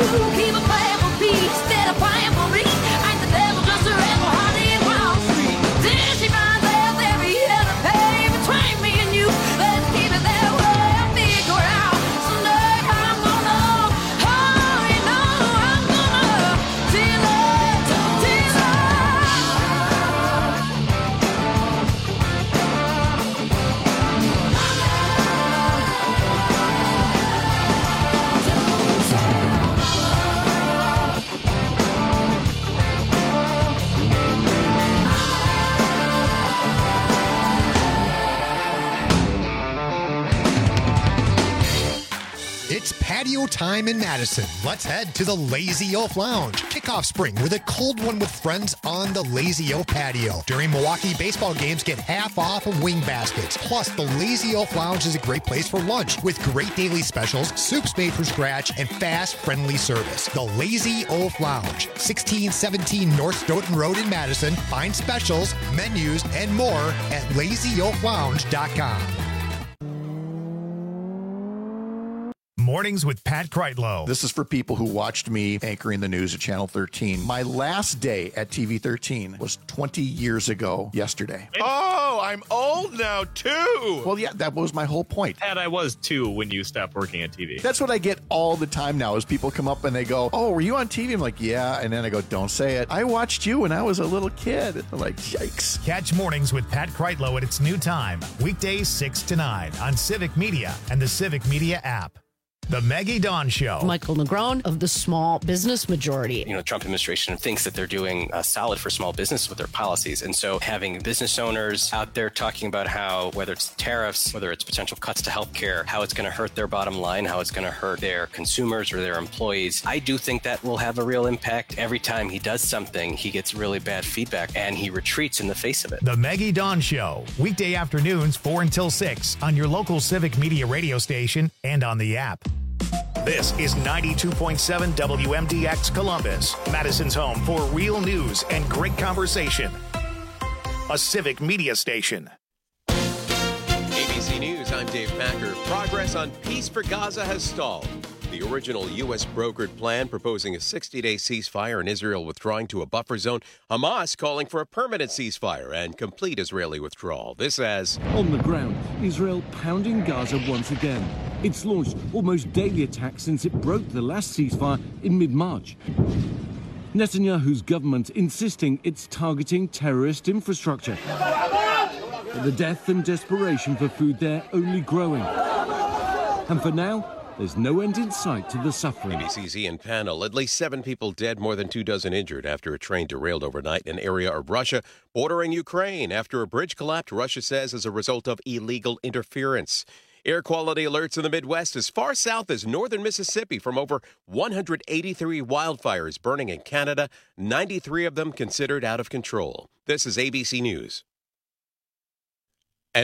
[SPEAKER 10] keep a plan for peace instead of playing for me. Ain't the devil just a rebel honey in Wall Street? Then she finds out every year to pay between me and you. Let's keep it that way. I'll figure it out. Someday I'm gonna, oh, you know, I'm gonna till
[SPEAKER 15] It's patio time in Madison. Let's head to the Lazy Oaf Lounge. Kick off spring with a cold one with friends on the Lazy Oaf patio. During Milwaukee baseball games, get half off of wing baskets. Plus, the Lazy Oaf Lounge is a great place for lunch with great daily specials, soups made from scratch, and fast, friendly service. The Lazy Oaf Lounge, 1617 North Stoughton Road in Madison. Find specials, menus, and more at lazyoaflounge.com.
[SPEAKER 1] Mornings with Pat Kreitlow.
[SPEAKER 2] This is for people who watched me anchoring the news at Channel 13. My last day at TV 13 was 20 years ago yesterday.
[SPEAKER 4] Oh, I'm old now, too.
[SPEAKER 2] Well, yeah, that was my whole point.
[SPEAKER 4] And I was, too, when you stopped working at TV.
[SPEAKER 2] That's what I get all the time now is people come up and they go, oh, were you on TV? I'm like, yeah. And then I go, don't say it. I watched you when I was a little kid. They're like, yikes.
[SPEAKER 1] Catch Mornings with Pat Kreitlow at its new time, weekdays 6 to 9 on Civic Media and the Civic Media app. The Maggie Dawn Show.
[SPEAKER 23] Michael Negron of the Small Business Majority.
[SPEAKER 24] The Trump administration thinks that they're doing solid for small business with their policies. And so having business owners out there talking about how, whether it's tariffs, whether it's potential cuts to healthcare, how it's going to hurt their bottom line, how it's going to hurt their consumers or their employees, I do think that will have a real impact. Every time he does something, he gets really bad feedback and he retreats in the face of it.
[SPEAKER 1] The Maggie Dawn Show, weekday afternoons 4 until 6 on your local Civic Media radio station and on the app. This is 92.7 WMDX Columbus, Madison's home for real news and great conversation. A Civic Media station.
[SPEAKER 25] ABC News, I'm Dave Packer. Progress on peace for Gaza has stalled. The original U.S. brokered plan proposing a 60-day ceasefire and Israel withdrawing to a buffer zone. Hamas calling for a permanent ceasefire and complete Israeli withdrawal. This as...
[SPEAKER 26] On the ground, Israel pounding Gaza once again. It's launched almost daily attacks since it broke the last ceasefire in mid-March. Netanyahu's government insisting it's targeting terrorist infrastructure. But the death and desperation for food there only growing. And for now, there's no end in sight to the suffering.
[SPEAKER 25] ABC's Ian Pannell. At least 7 people dead, more than 24 injured after a train derailed overnight in an area of Russia bordering Ukraine after a bridge collapsed, Russia says, as a result of illegal interference. Air quality alerts in the Midwest as far south as northern Mississippi from over 183 wildfires burning in Canada, 93 of them considered out of control. This is ABC News.